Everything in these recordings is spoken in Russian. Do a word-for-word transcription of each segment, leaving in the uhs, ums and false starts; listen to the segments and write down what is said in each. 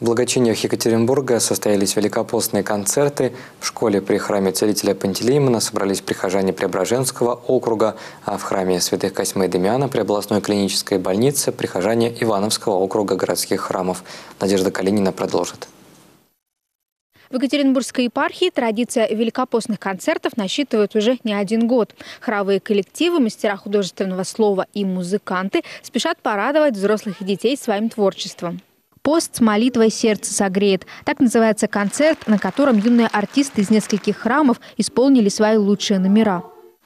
В благочиниях Екатеринбурга состоялись великопостные концерты. В школе при храме Целителя Пантелеимона собрались прихожане Преображенского округа, а в храме святых Косьмы и Дамиана при областной клинической больнице прихожане Ивановского округа городских храмов. Надежда Калинина продолжит. В Екатеринбургской епархии традиция великопостных концертов насчитывает уже не один год. Хоровые коллективы, мастера художественного слова и музыканты спешат порадовать взрослых и детей своим творчеством. «Пост с молитвой сердце согреет» – так называется концерт, на котором юные артисты из нескольких храмов исполнили свои лучшие номера.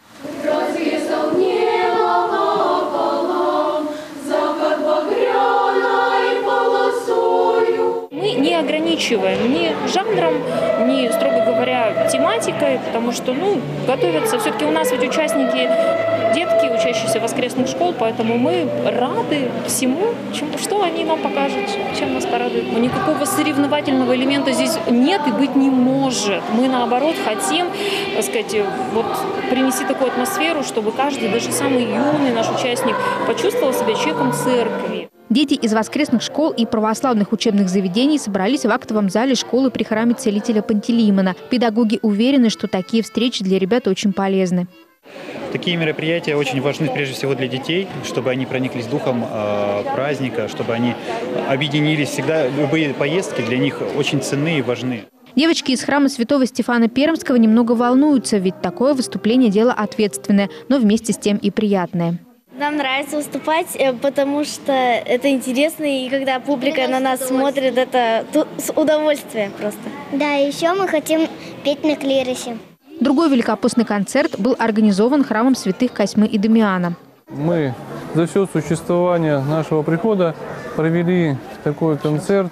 Мы не ограничиваем ни жанром, ни, строго говоря, тематикой, потому что, ну, готовятся. Все-таки у нас ведь участники детки, учащиеся воскресных школ, поэтому мы рады всему, чему, что они нам покажут, чем нас порадуют. Никакого соревновательного элемента здесь нет и быть не может. Мы, наоборот, хотим, так сказать, вот, принести такую атмосферу, чтобы каждый, даже самый юный наш участник, почувствовал себя человеком церкви. Дети из воскресных школ и православных учебных заведений собрались в актовом зале школы при храме Целителя Пантелеимона. Педагоги уверены, что такие встречи для ребят очень полезны. Такие мероприятия очень важны прежде всего для детей, чтобы они прониклись духом э, праздника, чтобы они объединились. Всегда любые поездки для них очень ценны и важны. Девочки из храма святого Стефана Пермского немного волнуются, ведь такое выступление – дело ответственное, но вместе с тем и приятное. Нам нравится выступать, потому что это интересно, и когда публика на нас смотрит, это с удовольствием просто. Да, еще мы хотим петь на клиросе. Другой великопостный концерт был организован храмом святых Косьмы и Дамиана. Мы за все существование нашего прихода провели такой концерт,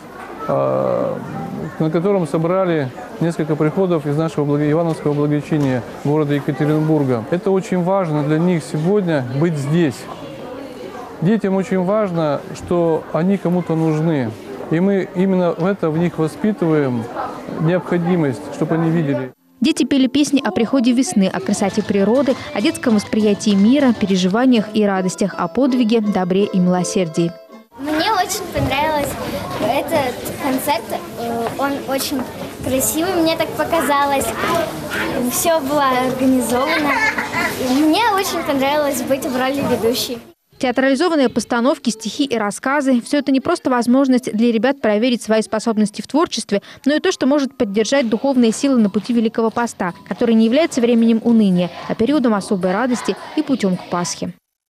на котором собрали несколько приходов из нашего Ивановского благочиния города Екатеринбурга. Это очень важно для них сегодня быть здесь. Детям очень важно, что они кому-то нужны. И мы именно в это в них воспитываем необходимость, чтобы они видели. Дети пели песни о приходе весны, о красоте природы, о детском восприятии мира, переживаниях и радостях, о подвиге, добре и милосердии. Мне очень понравился этот концерт. Он очень красивый, мне так показалось. Все было организовано. Мне очень понравилось быть в роли ведущей. Театрализованные постановки, стихи и рассказы – все это не просто возможность для ребят проверить свои способности в творчестве, но и то, что может поддержать духовные силы на пути Великого Поста, который не является временем уныния, а периодом особой радости и путем к Пасхе.